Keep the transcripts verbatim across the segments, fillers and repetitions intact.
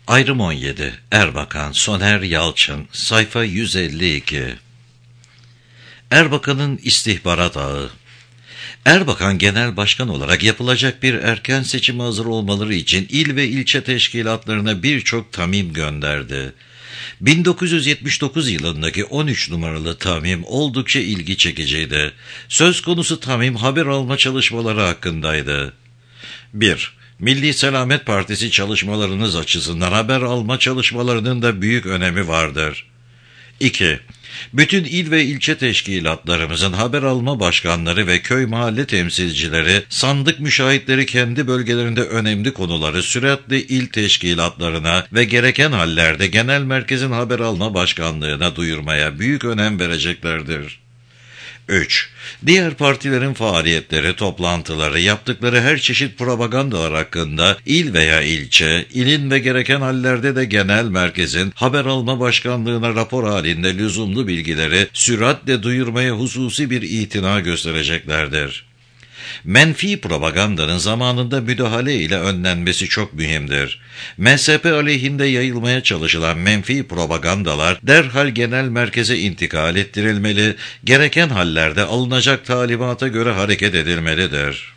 Ayrım on yedi. Erbakan, Soner Yalçın, sayfa yüz elli iki. Erbakan'ın istihbarat ağı. Erbakan genel başkan olarak yapılacak bir erken seçime hazır olmaları için il ve ilçe teşkilatlarına birçok tamim gönderdi. bin dokuz yüz yetmiş dokuz yılındaki on üç numaralı tamim oldukça ilgi çekiciydi. Söz konusu tamim haber alma çalışmaları hakkındaydı. bir. Milli Selamet Partisi çalışmalarınız açısından haber alma çalışmalarının da büyük önemi vardır. iki. Bütün il ve ilçe teşkilatlarımızın haber alma başkanları ve köy mahalle temsilcileri, sandık müşahitleri kendi bölgelerinde önemli konuları süratle il teşkilatlarına ve gereken hallerde genel merkezin haber alma başkanlığına duyurmaya büyük önem vereceklerdir. üç. Diğer partilerin faaliyetleri, toplantıları, yaptıkları her çeşit propagandalar hakkında il veya ilçe, ilin ve gereken hallerde de genel merkezin haber alma başkanlığına rapor halinde lüzumlu bilgileri süratle duyurmaya hususi bir itina göstereceklerdir. Menfi propagandanın zamanında müdahale ile önlenmesi çok mühimdir. M S P aleyhinde yayılmaya çalışılan menfi propagandalar derhal genel merkeze intikal ettirilmeli, gereken hallerde alınacak talimata göre hareket edilmelidir.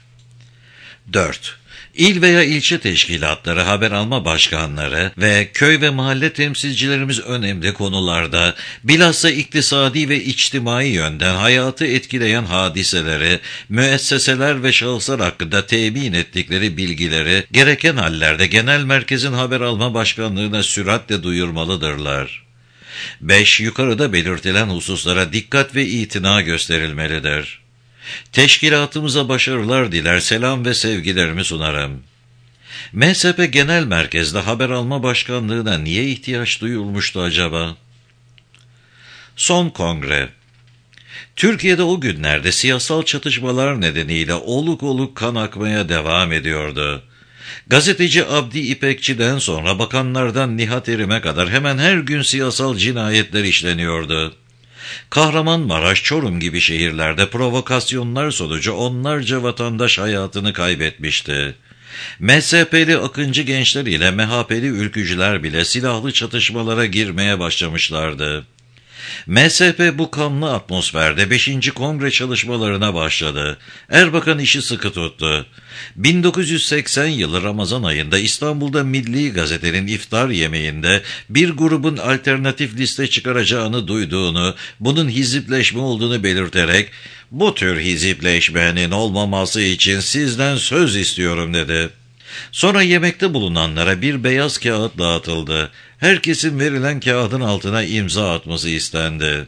dört. İl veya ilçe teşkilatları, haber alma başkanları ve köy ve mahalle temsilcilerimiz önemli konularda, bilhassa iktisadi ve içtimai yönden hayatı etkileyen hadiseleri, müesseseler ve şahıslar hakkında temin ettikleri bilgileri, gereken hallerde genel merkezin haber alma başkanlığına süratle duyurmalıdırlar. beş. Yukarıda belirtilen hususlara dikkat ve itina gösterilmelidir. Teşkilatımıza başarılar diler, selam ve sevgilerimi sunarım. M S P Genel Merkez'de haber alma başkanlığına niye ihtiyaç duyulmuştu acaba? Son kongre. Türkiye'de o günlerde siyasal çatışmalar nedeniyle oluk oluk kan akmaya devam ediyordu. Gazeteci Abdi İpekçi'den sonra bakanlardan Nihat Erim'e kadar hemen her gün siyasal cinayetler işleniyordu. Kahramanmaraş, Çorum gibi şehirlerde provokasyonlar sonucu onlarca vatandaş hayatını kaybetmişti. M S P'li akıncı gençler ile M H P'li ülkücüler bile silahlı çatışmalara girmeye başlamışlardı. M S P bu kanlı atmosferde beşinci kongre çalışmalarına başladı. Erbakan işi sıkı tuttu. bin dokuz yüz seksen yılı Ramazan ayında İstanbul'da Milli Gazete'nin iftar yemeğinde bir grubun alternatif liste çıkaracağını duyduğunu, bunun hizipleşme olduğunu belirterek, "Bu tür hizipleşmenin olmaması için sizden söz istiyorum," dedi. Sonra yemekte bulunanlara bir beyaz kağıt dağıtıldı. Herkesin verilen kağıdın altına imza atması istendi.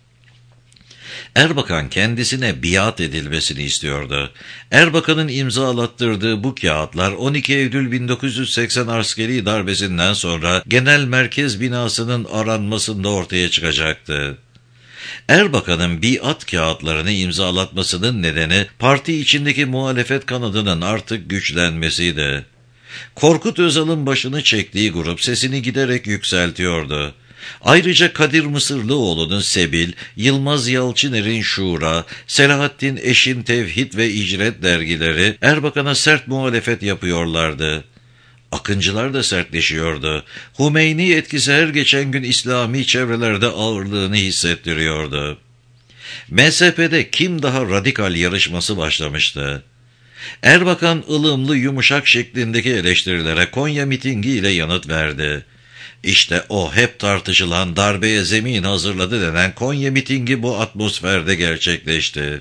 Erbakan kendisine biat edilmesini istiyordu. Erbakan'ın imzalattırdığı bu kağıtlar on iki Eylül bin dokuz yüz seksen askeri darbesinden sonra genel merkez binasının aranmasında ortaya çıkacaktı. Erbakan'ın biat kağıtlarını imzalatmasının nedeni parti içindeki muhalefet kanadının artık güçlenmesiydi. Korkut Özal'ın başını çektiği grup sesini giderek yükseltiyordu. Ayrıca Kadir Mısırlıoğlu'nun Sebil, Yılmaz Yalçıner'in Şura, Selahattin Eş'in Tevhid ve İcret dergileri Erbakan'a sert muhalefet yapıyorlardı. Akıncılar da sertleşiyordu. Hümeyni etkisi her geçen gün İslami çevrelerde ağırlığını hissettiriyordu. M S P'de kim daha radikal yarışması başlamıştı. Erbakan ılımlı yumuşak şeklindeki eleştirilere Konya mitingi ile yanıt verdi. İşte o hep tartışılan darbeye zemin hazırladı denen Konya mitingi bu atmosferde gerçekleşti.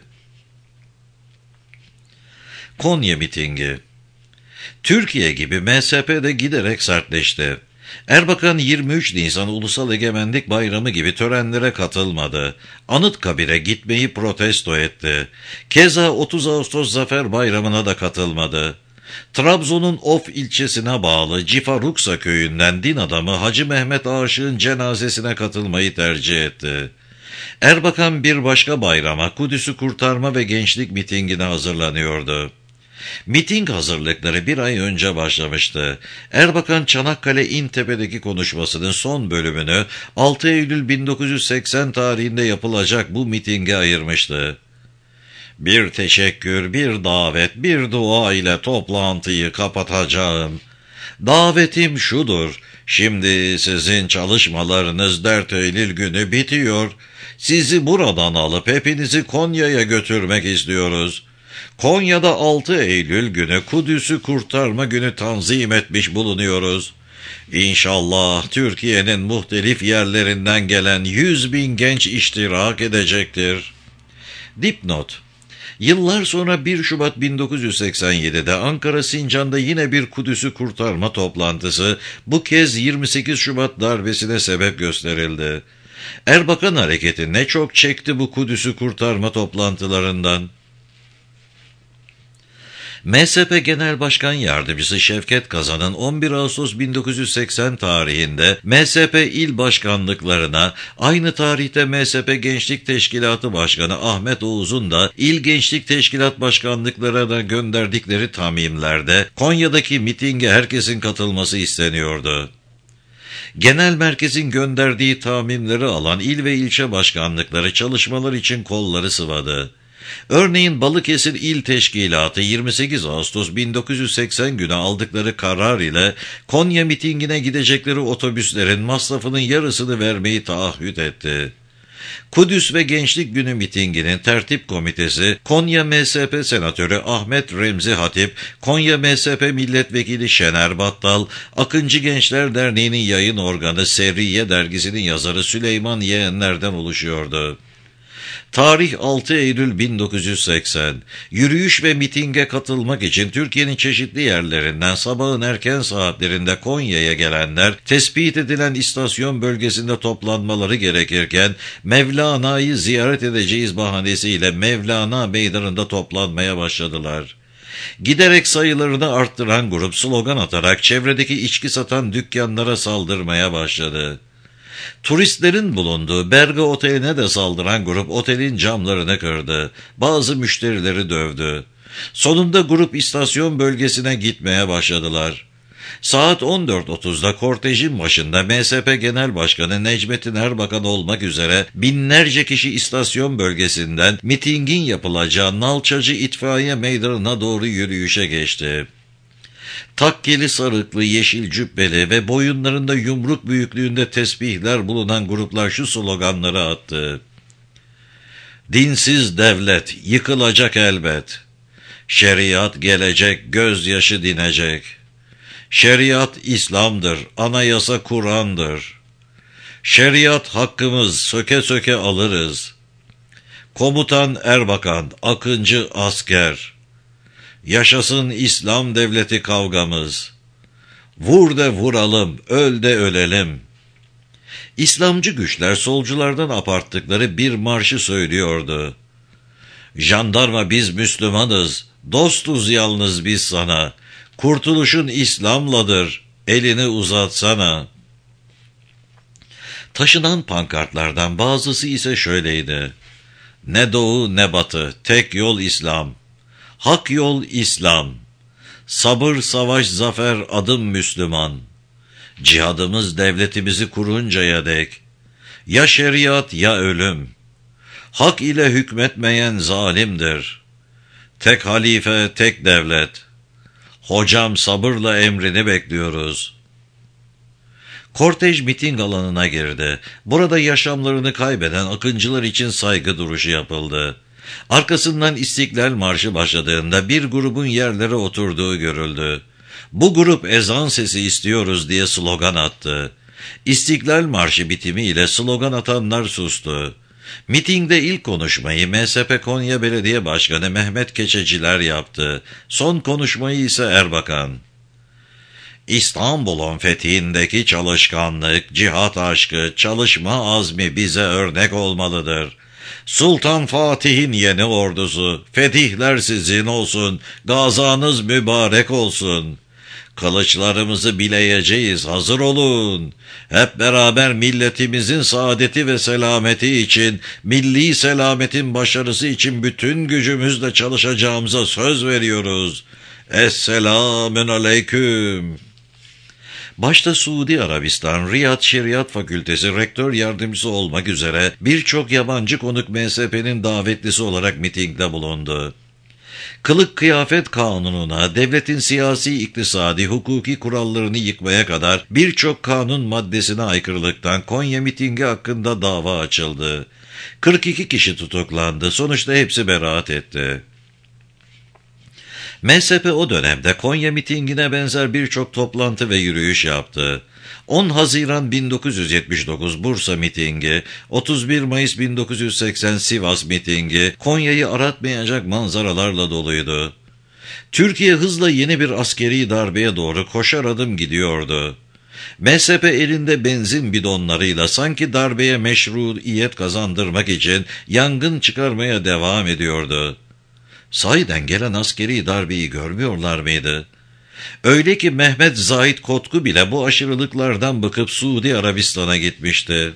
Konya mitingi. Türkiye gibi M S P'de giderek sertleşti. Erbakan yirmi üç Nisan Ulusal Egemenlik Bayramı gibi törenlere katılmadı. Anıtkabir'e gitmeyi protesto etti. Keza otuz Ağustos Zafer Bayramı'na da katılmadı. Trabzon'un Of ilçesine bağlı Cifaruksa köyünden din adamı Hacı Mehmet Aşık'ın cenazesine katılmayı tercih etti. Erbakan bir başka bayrama, Kudüs'ü kurtarma ve gençlik mitingine hazırlanıyordu. Miting hazırlıkları bir ay önce başlamıştı. Erbakan Çanakkale İntepe'deki konuşmasının son bölümünü altı Eylül bin dokuz yüz seksen tarihinde yapılacak bu mitinge ayırmıştı. "Bir teşekkür, bir davet, bir dua ile toplantıyı kapatacağım. Davetim şudur: Şimdi sizin çalışmalarınız dört Eylül günü bitiyor. Sizi buradan alıp hepinizi Konya'ya götürmek istiyoruz. Konya'da altı Eylül günü Kudüs'ü kurtarma günü tanzim etmiş bulunuyoruz. İnşallah Türkiye'nin muhtelif yerlerinden gelen yüz bin genç iştirak edecektir. Dipnot: Yıllar sonra bir Şubat bin dokuz yüz seksen yedi'de Ankara Sincan'da yine bir Kudüs'ü kurtarma toplantısı, bu kez yirmi sekiz Şubat darbesine sebep gösterildi. Erbakan hareketi ne çok çekti bu Kudüs'ü kurtarma toplantılarından. M S P Genel Başkan Yardımcısı Şevket Kazan'ın on bir Ağustos bin dokuz yüz seksen tarihinde M S P il başkanlıklarına, aynı tarihte M S P Gençlik Teşkilatı Başkanı Ahmet Oğuz'un da İl Gençlik Teşkilat Başkanlıklarına gönderdikleri tamimlerde Konya'daki mitinge herkesin katılması isteniyordu. Genel merkezin gönderdiği tamimleri alan il ve ilçe başkanlıkları çalışmalar için kolları sıvadı. Örneğin Balıkesir İl Teşkilatı yirmi sekiz Ağustos bin dokuz yüz seksen günü aldıkları karar ile Konya mitingine gidecekleri otobüslerin masrafının yarısını vermeyi taahhüt etti. Kudüs ve Gençlik Günü mitinginin tertip komitesi, Konya M S P Senatörü Ahmet Remzi Hatip, Konya M S P Milletvekili Şener Battal, Akıncı Gençler Derneği'nin yayın organı Serriye dergisinin yazarı Süleyman Yeğenler'den oluşuyordu. Tarih altı Eylül bin dokuz yüz seksen. Yürüyüş ve mitinge katılmak için Türkiye'nin çeşitli yerlerinden sabahın erken saatlerinde Konya'ya gelenler, tespit edilen istasyon bölgesinde toplanmaları gerekirken, Mevlana'yı ziyaret edeceğiz bahanesiyle Mevlana Meydanı'nda toplanmaya başladılar. Giderek sayılarını arttıran grup slogan atarak çevredeki içki satan dükkanlara saldırmaya başladı. Turistlerin bulunduğu Berge Oteli'ne de saldıran grup otelin camlarını kırdı. Bazı müşterileri dövdü. Sonunda grup istasyon bölgesine gitmeye başladılar. Saat on dört otuzda kortejin başında M S P Genel Başkanı Necmettin Erbakan olmak üzere binlerce kişi istasyon bölgesinden mitingin yapılacağı Nalçacı İtfaiye Meydanı'na doğru yürüyüşe geçti. Takkeli sarıklı, yeşil cübbeli ve boyunlarında yumruk büyüklüğünde tesbihler bulunan gruplar şu sloganları attı: Dinsiz devlet yıkılacak elbet. Şeriat gelecek, gözyaşı dinecek. Şeriat İslam'dır, anayasa Kur'an'dır. Şeriat hakkımız, söke söke alırız. Komutan Erbakan, Akıncı asker. Yaşasın İslam devleti kavgamız. Vur de vuralım, öl de ölelim. İslamcı güçler solculardan aparttıkları bir marşı söylüyordu. Jandarma biz Müslümanız, dostuz yalnız biz sana. Kurtuluşun İslam'ladır, elini uzatsana. Taşınan pankartlardan bazısı ise şöyleydi: Ne doğu ne batı, tek yol İslam. Hak yol İslam. Sabır, savaş, zafer, adım Müslüman. Cihadımız devletimizi kuruncaya dek. Ya şeriat ya ölüm. Hak ile hükmetmeyen zalimdir. Tek halife, tek devlet. Hocam sabırla emrini bekliyoruz. Kortej miting alanına girdi. Burada yaşamlarını kaybeden akıncılar için saygı duruşu yapıldı. Arkasından İstiklal Marşı başladığında bir grubun yerlere oturduğu görüldü. Bu grup ezan sesi istiyoruz diye slogan attı. İstiklal Marşı bitimiyle slogan atanlar sustu. Mitingde ilk konuşmayı M S P Konya Belediye Başkanı Mehmet Keçeciler yaptı. Son konuşmayı ise Erbakan. İstanbul'un fethindeki çalışkanlık, cihat aşkı, çalışma azmi bize örnek olmalıdır. Sultan Fatih'in yeni ordusu, fetihler sizin olsun, gazanız mübarek olsun. Kılıçlarımızı bileyeceğiz, hazır olun. Hep beraber milletimizin saadeti ve selameti için, milli selametin başarısı için bütün gücümüzle çalışacağımıza söz veriyoruz. Esselamün aleyküm. Başta Suudi Arabistan Riyad Şeriat Fakültesi Rektör Yardımcısı olmak üzere birçok yabancı konuk M S P'nin davetlisi olarak mitingde bulundu. Kılık kıyafet kanununa, devletin siyasi, iktisadi, hukuki kurallarını yıkmaya kadar birçok kanun maddesine aykırılıktan Konya mitingi hakkında dava açıldı. kırk iki kişi tutuklandı. Sonuçta hepsi beraat etti. M S P o dönemde Konya mitingine benzer birçok toplantı ve yürüyüş yaptı. on Haziran bin dokuz yüz yetmiş dokuz Bursa mitingi, otuz bir Mayıs bin dokuz yüz seksen Sivas mitingi, Konya'yı aratmayacak manzaralarla doluydu. Türkiye hızla yeni bir askeri darbeye doğru koşar adım gidiyordu. M S P elinde benzin bidonlarıyla sanki darbeye meşruiyet kazandırmak için yangın çıkarmaya devam ediyordu. Sahiden gelen askeri darbeyi görmüyorlar mıydı? Öyle ki Mehmet Zahit Kotku bile bu aşırılıklardan bıkıp Suudi Arabistan'a gitmişti.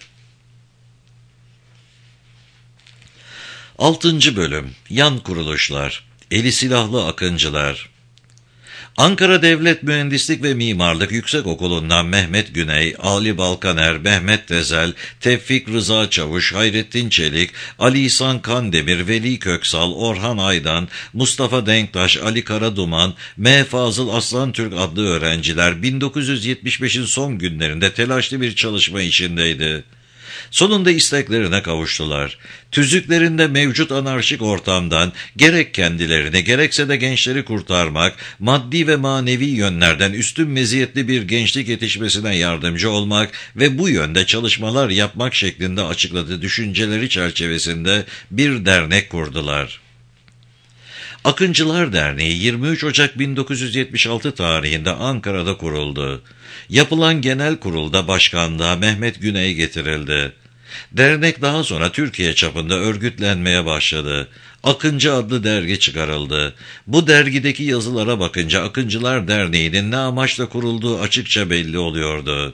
Altıncı Bölüm Yan Kuruluşlar Eli Silahlı Akıncılar. Ankara Devlet Mühendislik ve Mimarlık Yüksekokulu'ndan Mehmet Güney, Ali Balkaner, Mehmet Tezel, Tevfik Rıza Çavuş, Hayrettin Çelik, Ali İhsan Kandemir, Veli Köksal, Orhan Aydan, Mustafa Denktaş, Ali Karaduman, M. Fazıl Aslantürk adlı öğrenciler bin dokuz yüz yetmiş beşin son günlerinde telaşlı bir çalışma içindeydi. Sonunda isteklerine kavuştular. Tüzüklerinde mevcut anarşik ortamdan gerek kendilerini gerekse de gençleri kurtarmak, maddi ve manevi yönlerden üstün meziyetli bir gençlik yetişmesine yardımcı olmak ve bu yönde çalışmalar yapmak şeklinde açıkladığı düşünceleri çerçevesinde bir dernek kurdular. Akıncılar Derneği yirmi üç Ocak bin dokuz yüz yetmiş altı tarihinde Ankara'da kuruldu. Yapılan genel kurulda başkanlığa Mehmet Güney getirildi. Dernek daha sonra Türkiye çapında örgütlenmeye başladı. Akıncı adlı dergi çıkarıldı. Bu dergideki yazılara bakınca Akıncılar Derneği'nin ne amaçla kurulduğu açıkça belli oluyordu.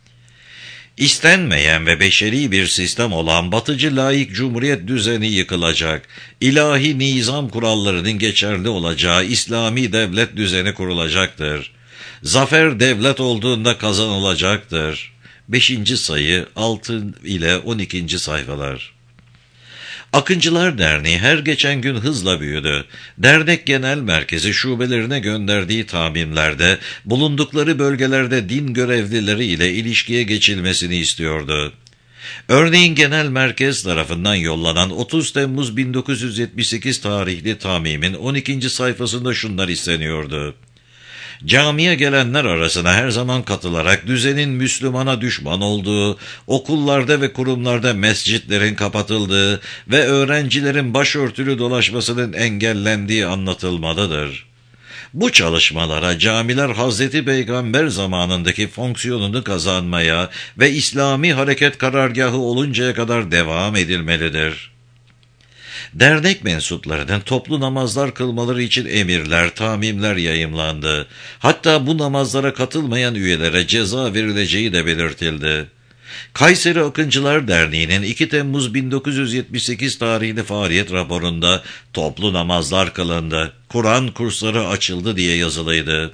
İstenmeyen ve beşeri bir sistem olan batıcı laik cumhuriyet düzeni yıkılacak, ilahi nizam kurallarının geçerli olacağı İslami devlet düzeni kurulacaktır. Zafer devlet olduğunda kazanılacaktır. beşinci sayı altı ile on ikinci sayfalar. Akıncılar Derneği her geçen gün hızla büyüdü. Dernek genel merkezi şubelerine gönderdiği taminlerde bulundukları bölgelerde din görevlileri ile ilişkiye geçilmesini istiyordu. Örneğin genel merkez tarafından yollanan otuz Temmuz bin dokuz yüz yetmiş sekiz tarihli tamimin on ikinci sayfasında şunlar isteniyordu. Camiye gelenler arasına her zaman katılarak düzenin Müslümana düşman olduğu, okullarda ve kurumlarda mescitlerin kapatıldığı ve öğrencilerin başörtülü dolaşmasının engellendiği anlatılmalıdır. Bu çalışmalara camiler Hazreti Peygamber zamanındaki fonksiyonunu kazanmaya ve İslami hareket karargahı oluncaya kadar devam edilmelidir. Dernek mensuplarının toplu namazlar kılmaları için emirler, tamimler yayımlandı. Hatta bu namazlara katılmayan üyelere ceza verileceği de belirtildi. Kayseri Akıncılar Derneği'nin iki Temmuz bin dokuz yüz yetmiş sekiz tarihli faaliyet raporunda toplu namazlar kılındı, Kur'an kursları açıldı diye yazılıydı.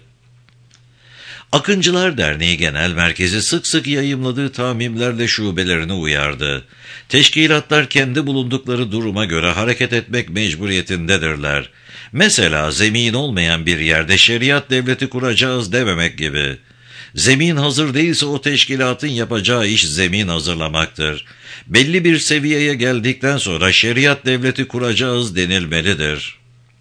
Akıncılar Derneği Genel Merkezi sık sık yayımladığı tamimlerle şubelerini uyardı. Teşkilatlar kendi bulundukları duruma göre hareket etmek mecburiyetindedirler. Mesela zemin olmayan bir yerde şeriat devleti kuracağız dememek gibi. Zemin hazır değilse o teşkilatın yapacağı iş zemin hazırlamaktır. Belli bir seviyeye geldikten sonra şeriat devleti kuracağız denilmelidir.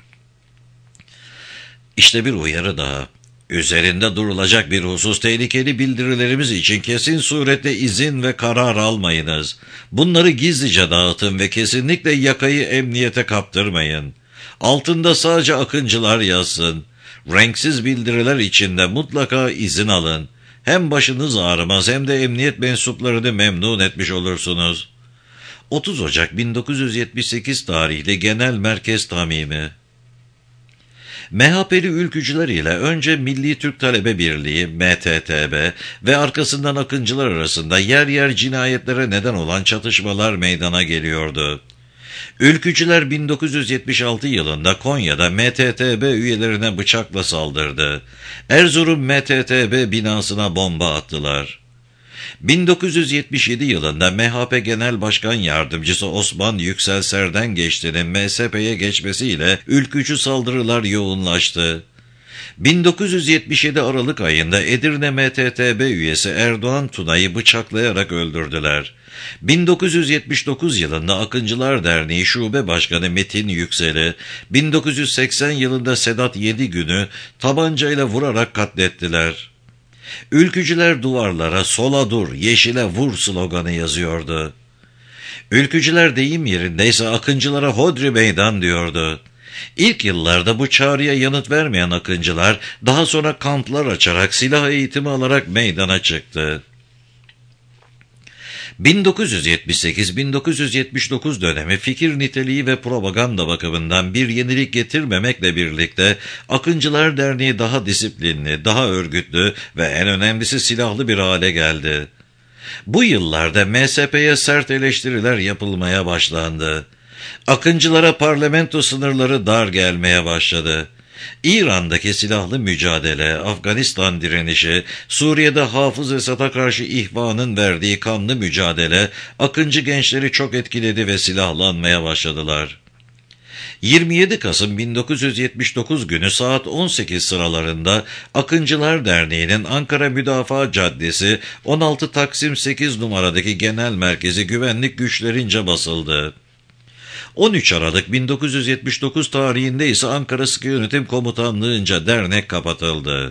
İşte bir uyarı daha. Üzerinde durulacak bir husus tehlikeli bildirilerimiz için kesin surette izin ve karar almayınız. Bunları gizlice dağıtın ve kesinlikle yakayı emniyete kaptırmayın. Altında sadece akıncılar yazsın. Renksiz bildiriler içinde mutlaka izin alın. Hem başınız ağrımaz hem de emniyet mensuplarını memnun etmiş olursunuz. otuz Ocak bin dokuz yüz yetmiş sekiz tarihli Genel Merkez Tamimi. M H P'li ülkücüler ile önce Milli Türk Talebe Birliği M T T B ve arkasından Akıncılar arasında yer yer cinayetlere neden olan çatışmalar meydana geliyordu. Ülkücüler bin dokuz yüz yetmiş altı yılında Konya'da M T T B üyelerine bıçakla saldırdı. Erzurum M T T B binasına bomba attılar. bin dokuz yüz yetmiş yedi yılında M H P Genel Başkan Yardımcısı Osman Yüksel Serdengeçli'nin M S P'ye geçmesiyle ülkücü saldırılar yoğunlaştı. bin dokuz yüz yetmiş yedi Aralık ayında Edirne M T T B üyesi Erdoğan Tuna'yı bıçaklayarak öldürdüler. bin dokuz yüz yetmiş dokuz yılında Akıncılar Derneği Şube Başkanı Metin Yüksel'i, bin dokuz yüz seksen yılında Sedat Yedigün'ü tabancayla vurarak katlettiler. Ülkücüler duvarlara "Sola dur, yeşile vur" sloganı yazıyordu. Ülkücüler deyim yerindeyse Akıncılara "Hodri meydan" diyordu. İlk yıllarda bu çağrıya yanıt vermeyen Akıncılar daha sonra kamplar açarak silah eğitimi alarak meydana çıktı. bin dokuz yüz yetmiş sekiz bin dokuz yüz yetmiş dokuz dönemi fikir niteliği ve propaganda bakımından bir yenilik getirmemekle birlikte Akıncılar Derneği daha disiplinli, daha örgütlü ve en önemlisi silahlı bir hale geldi. Bu yıllarda M S P'ye sert eleştiriler yapılmaya başlandı. Akıncılara parlamento sınırları dar gelmeye başladı. İran'daki silahlı mücadele, Afganistan direnişi, Suriye'de Hafız Esad'a karşı ihvanın verdiği kanlı mücadele, Akıncı gençleri çok etkiledi ve silahlanmaya başladılar. yirmi yedi Kasım bin dokuz yüz yetmiş dokuz günü saat on sekiz sıralarında Akıncılar Derneği'nin Ankara Müdafaa Caddesi on altı Taksim sekiz numaradaki genel merkezi güvenlik güçlerince basıldı. on üç Aralık bin dokuz yüz yetmiş dokuz tarihinde ise Ankara Sıkı Yönetim Komutanlığı'nca dernek kapatıldı.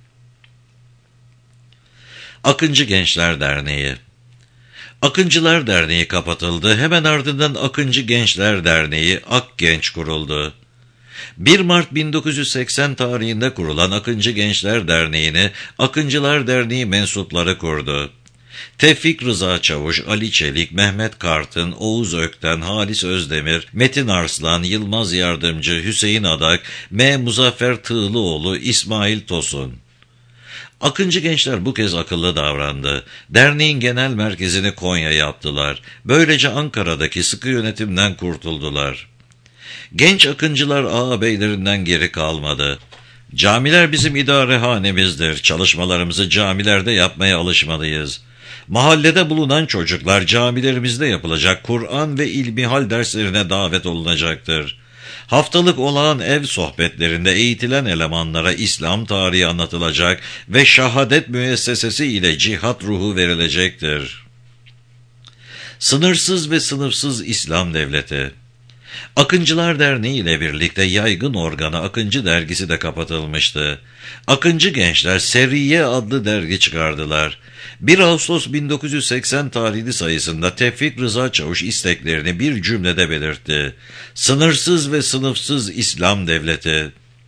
Akıncı Gençler Derneği Akıncılar Derneği kapatıldı. Hemen ardından Akıncı Gençler Derneği Akgenç kuruldu. bir Mart bin dokuz yüz seksen tarihinde kurulan Akıncı Gençler Derneği'ni Akıncılar Derneği mensupları kurdu. Tevfik Rıza Çavuş, Ali Çelik, Mehmet Kartın, Oğuz Ökten, Halis Özdemir, Metin Arslan, Yılmaz Yardımcı, Hüseyin Adak, M. Muzaffer Tığlıoğlu, İsmail Tosun. Akıncı gençler bu kez akıllı davrandı. Derneğin genel merkezini Konya yaptılar. Böylece Ankara'daki sıkı yönetimden kurtuldular. Genç Akıncılar ağabeylerinden geri kalmadı. Camiler bizim idarehanemizdir. Çalışmalarımızı camilerde yapmaya alışmalıyız. Mahallede bulunan çocuklar camilerimizde yapılacak Kur'an ve ilmihal derslerine davet olunacaktır. Haftalık olağan ev sohbetlerinde eğitilen elemanlara İslam tarihi anlatılacak ve şahadet müessesesi ile cihat ruhu verilecektir. Sınırsız ve sınıfsız İslam Devleti. Akıncılar Derneği ile birlikte yaygın organı Akıncı Dergisi de kapatılmıştı. Akıncı gençler Seriye adlı dergi çıkardılar. bir Ağustos bin dokuz yüz seksen tarihli sayısında Tevfik Rıza Çavuş isteklerini bir cümlede belirtti. Sınırsız ve sınıfsız İslam Devleti.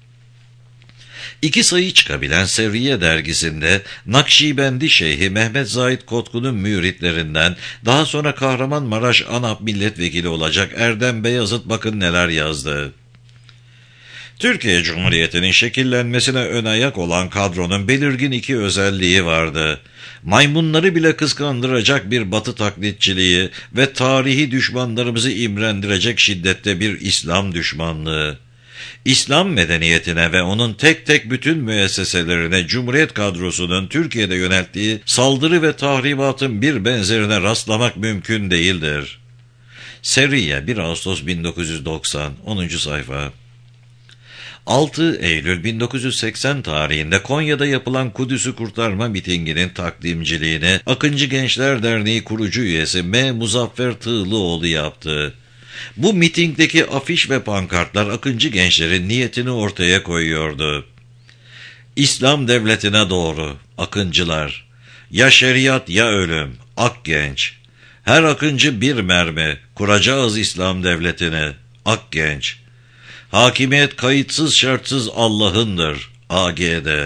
İki sayı çıkabilen Seriye dergisinde Nakşibendi Şeyhi Mehmet Zahid Kotku'nun müritlerinden daha sonra Kahramanmaraş ANAP milletvekili olacak Erdem Beyazıt bakın neler yazdı. Türkiye Cumhuriyeti'nin şekillenmesine ön ayak olan kadronun belirgin iki özelliği vardı. Maymunları bile kıskandıracak bir batı taklitçiliği ve tarihi düşmanlarımızı imrendirecek şiddette bir İslam düşmanlığı. İslam medeniyetine ve onun tek tek bütün müesseselerine Cumhuriyet kadrosunun Türkiye'de yönelttiği saldırı ve tahribatın bir benzerine rastlamak mümkün değildir. Seriye bir Ağustos bin dokuz yüz doksan onuncu sayfa. altı Eylül bin dokuz yüz seksen tarihinde Konya'da yapılan Kudüs'ü kurtarma mitinginin takdimciliğini Akıncı Gençler Derneği kurucu üyesi M. Muzaffer Tığlıoğlu yaptı. Bu mitingdeki afiş ve pankartlar Akıncı gençlerin niyetini ortaya koyuyordu. İslam devletine doğru, Akıncılar. Ya şeriat ya ölüm, Akgenç. Her Akıncı bir mermi, kuracağız İslam devletini, Akgenç. Hakimiyet kayıtsız şartsız Allah'ındır, A G D.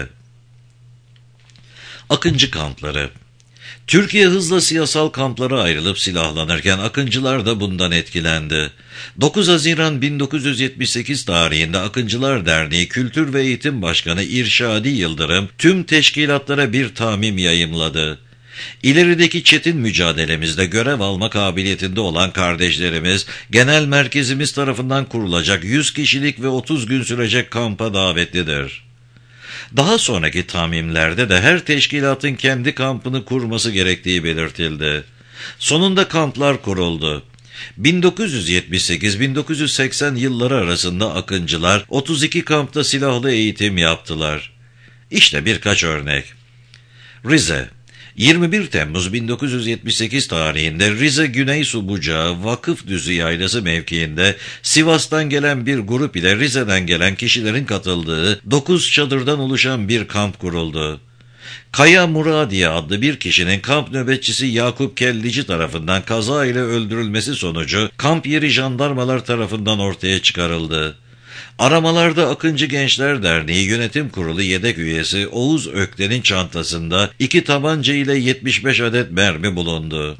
Akıncı kampları. Türkiye hızla siyasal kamplara ayrılıp silahlanırken Akıncılar da bundan etkilendi. dokuz Haziran bin dokuz yüz yetmiş sekiz tarihinde Akıncılar Derneği Kültür ve Eğitim Başkanı İrşadi Yıldırım tüm teşkilatlara bir tamim yayımladı. İlerideki çetin mücadelemizde görev alma kabiliyetinde olan kardeşlerimiz, genel merkezimiz tarafından kurulacak yüz kişilik ve otuz gün sürecek kampa davetlidir. Daha sonraki tamimlerde de her teşkilatın kendi kampını kurması gerektiği belirtildi. Sonunda kamplar kuruldu. bin dokuz yüz yetmiş sekiz bin dokuz yüz seksen yılları arasında akıncılar otuz iki kampta silahlı eğitim yaptılar. İşte birkaç örnek. Rize, yirmi bir Temmuz bin dokuz yüz yetmiş sekiz tarihinde Rize Güneysu Bucağı Vakıfdüzü Yaylası mevkiinde Sivas'tan gelen bir grup ile Rize'den gelen kişilerin katıldığı dokuz çadırdan oluşan bir kamp kuruldu. Kaya Muradiye adlı bir kişinin kamp nöbetçisi Yakup Kellici tarafından kaza ile öldürülmesi sonucu kamp yeri jandarmalar tarafından ortaya çıkarıldı. Aramalarda Akıncı Gençler Derneği Yönetim Kurulu yedek üyesi Oğuz Ökten'in çantasında iki tabanca ile yetmiş beş adet mermi bulundu.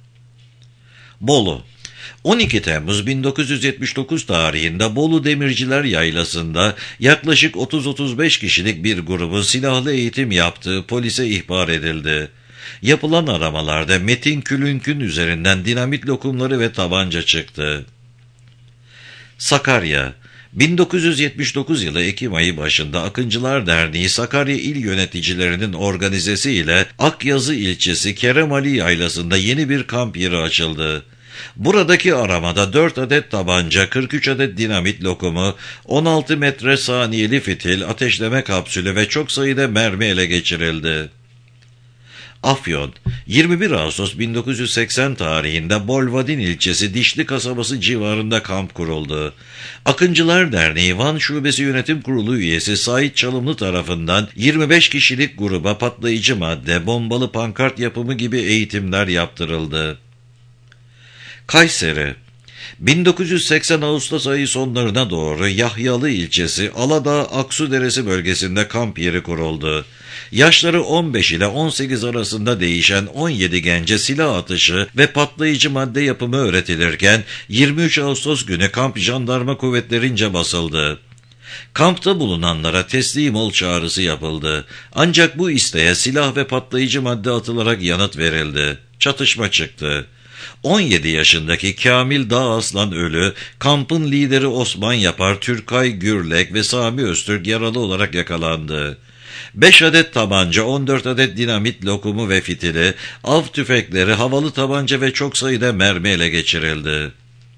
Bolu, on iki Temmuz bin dokuz yüz yetmiş dokuz tarihinde Bolu Demirciler Yaylası'nda yaklaşık otuz otuz beş kişilik bir grubun silahlı eğitim yaptığı polise ihbar edildi. Yapılan aramalarda Metin Külünk'ün üzerinden dinamit lokumları ve tabanca çıktı. Sakarya, bin dokuz yüz yetmiş dokuz yılı Ekim ayı başında Akıncılar Derneği Sakarya İl Yöneticilerinin organizesiyle Akyazı ilçesi Keremali Yaylası'nda yeni bir kamp yeri açıldı. Buradaki aramada dört adet tabanca, kırk üç adet dinamit lokumu, on altı metre saniyeli fitil, ateşleme kapsülü ve çok sayıda mermi ele geçirildi. Afyon, yirmi bir Ağustos bin dokuz yüz seksen tarihinde Bolvadin ilçesi Dişli kasabası civarında kamp kuruldu. Akıncılar Derneği Van Şubesi Yönetim Kurulu üyesi Sait Çalımlı tarafından yirmi beş kişilik gruba patlayıcı madde, bombalı pankart yapımı gibi eğitimler yaptırıldı. Kayseri, bin dokuz yüz seksen Ağustos ayı sonlarına doğru Yahyalı ilçesi Aladağ Aksuderesi bölgesinde kamp yeri kuruldu. Yaşları on beş ile on sekiz arasında değişen on yedi gence silah atışı ve patlayıcı madde yapımı öğretilirken yirmi üç Ağustos günü kamp jandarma kuvvetlerince basıldı. Kampta bulunanlara teslim ol çağrısı yapıldı. Ancak bu isteğe silah ve patlayıcı madde atılarak yanıt verildi. Çatışma çıktı. on yedi yaşındaki Kamil Dağaslan ölü, kampın lideri Osman Yapar, Türkay Gürlek ve Sami Öztürk yaralı olarak yakalandı. beş adet tabanca, on dört adet dinamit lokumu ve fitili, av tüfekleri, havalı tabanca ve çok sayıda mermi ele geçirildi.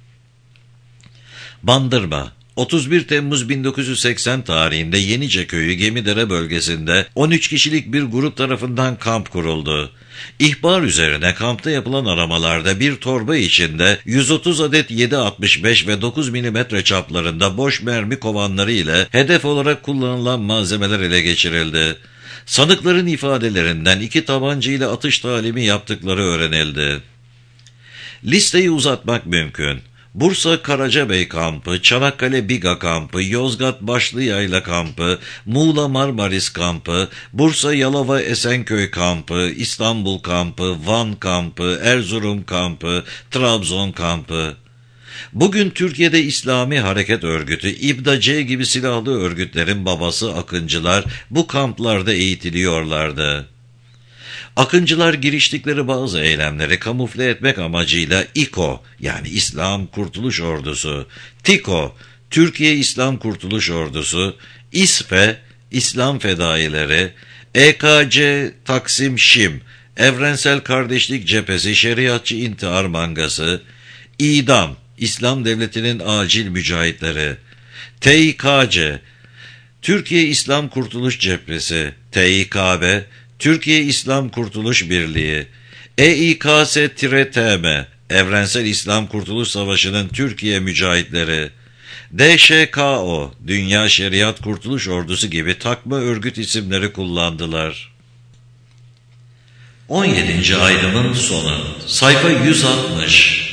Bandırma, otuz bir Temmuz bin dokuz yüz seksen tarihinde Yenice Köyü Gemidere bölgesinde on üç kişilik bir grup tarafından kamp kuruldu. İhbar üzerine kampta yapılan aramalarda bir torba içinde yüz otuz adet yedi altmış beş ve dokuz milimetre çaplarında boş mermi kovanları ile hedef olarak kullanılan malzemeler ele geçirildi. Sanıkların ifadelerinden iki tabanca ile atış talimi yaptıkları öğrenildi. Listeyi uzatmak mümkün. Bursa Karacabey kampı, Çanakkale Biga kampı, Yozgat Başlıyayla kampı, Muğla Marmaris kampı, Bursa Yalova Esenköy kampı, İstanbul kampı, Van kampı, Erzurum kampı, Trabzon kampı. Bugün Türkiye'de İslami Hareket Örgütü, İBDA-C gibi silahlı örgütlerin babası Akıncılar bu kamplarda eğitiliyorlardı. Akıncılar giriştikleri bazı eylemleri kamufle etmek amacıyla İKO yani İslam Kurtuluş Ordusu, TİKO Türkiye İslam Kurtuluş Ordusu, İSFE İslam Fedaileri, E K C Taksim Şim Evrensel Kardeşlik Cephesi Şeriatçı İntihar Mangası, İdam İslam Devleti'nin Acil Mücahitleri, T İ K C Türkiye İslam Kurtuluş Cephesi, T İ K B Türkiye İslam Kurtuluş Birliği, E İ K S-T M Evrensel İslam Kurtuluş Savaşı'nın Türkiye Mücahitleri, D Ş K O Dünya Şeriat Kurtuluş Ordusu gibi takma örgüt isimleri kullandılar. on yedinci ayrımın sonu. Sayfa yüz altmış.